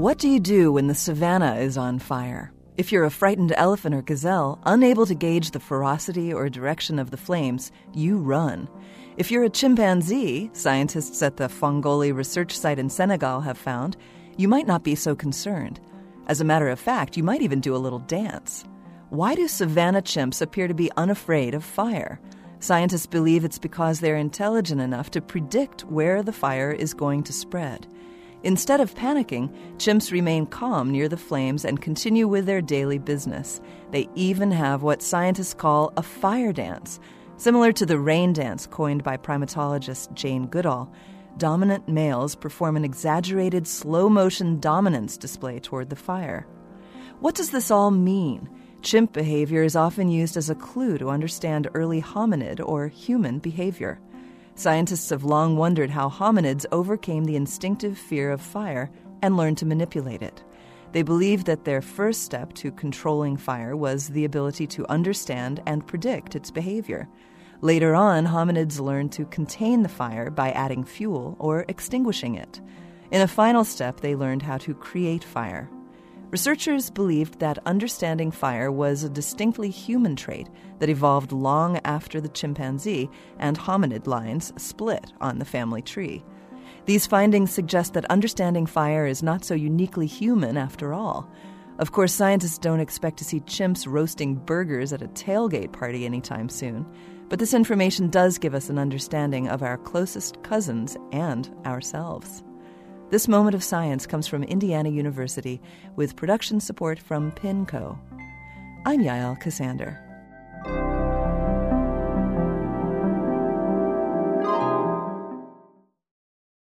What do you do when the savannah is on fire? If you're a frightened elephant or gazelle, unable to gauge the ferocity or direction of the flames, you run. If you're a chimpanzee, scientists at the Fongoli research site in Senegal have found, you might not be so concerned. As a matter of fact, you might even do a little dance. Why do savanna chimps appear to be unafraid of fire? Scientists believe it's because they're intelligent enough to predict where the fire is going to spread. Instead of panicking, chimps remain calm near the flames and continue with their daily business. They even have what scientists call a fire dance. Similar to the rain dance coined by primatologist Jane Goodall, dominant males perform an exaggerated slow-motion dominance display toward the fire. What does this all mean? Chimp behavior is often used as a clue to understand early hominid or human behavior. Scientists have long wondered how hominids overcame the instinctive fear of fire and learned to manipulate it. They believed that their first step to controlling fire was the ability to understand and predict its behavior. Later on, hominids learned to contain the fire by adding fuel or extinguishing it. In a final step, they learned how to create fire. Researchers believed that understanding fire was a distinctly human trait that evolved long after the chimpanzee and hominid lines split on the family tree. These findings suggest that understanding fire is not so uniquely human after all. Of course, scientists don't expect to see chimps roasting burgers at a tailgate party anytime soon, but this information does give us an understanding of our closest cousins and ourselves. This moment of science comes from Indiana University with production support from PINCO. I'm Yael Ksander.